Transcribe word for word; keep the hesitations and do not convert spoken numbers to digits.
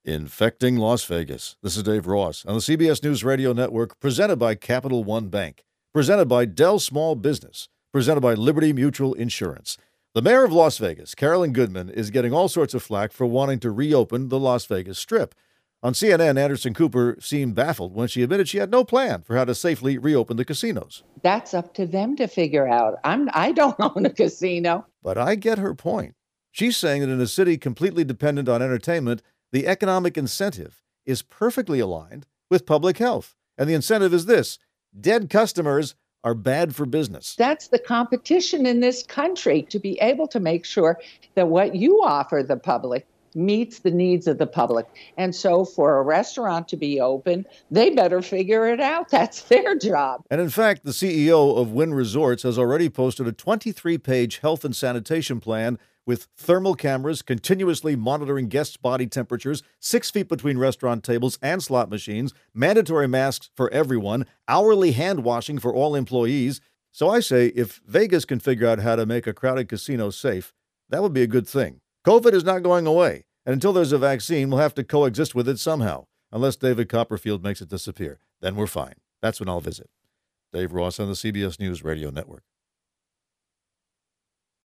Infecting Las Vegas. This is Dave Ross on the C B S News Radio Network, presented by Capital One Bank, presented by Dell Small Business, presented by Liberty Mutual Insurance. The mayor of Las Vegas, Carolyn Goodman, is getting all sorts of flack for wanting to reopen the Las Vegas Strip. On C N N, Anderson Cooper seemed baffled when she admitted she had no plan for how to safely reopen the casinos. That's up to them to figure out. I'm, I don't own a casino. But I get her point. She's saying that in a city completely dependent on entertainment, the economic incentive is perfectly aligned with public health. And the incentive is this: dead customers are bad for business. That's the competition in this country, to be able to make sure that what you offer the public meets the needs of the public. And so for a restaurant to be open, they better figure it out. That's their job. And in fact, the C E O of Wynn Resorts has already posted a twenty-three page health and sanitation plan with thermal cameras continuously monitoring guests' body temperatures, six feet between restaurant tables and slot machines, mandatory masks for everyone, hourly hand washing for all employees. So I say, if Vegas can figure out how to make a crowded casino safe, that would be a good thing. COVID is not going away, and until there's a vaccine, we'll have to coexist with it somehow, unless David Copperfield makes it disappear. Then we're fine. That's when I'll visit. Dave Ross on the C B S News Radio Network.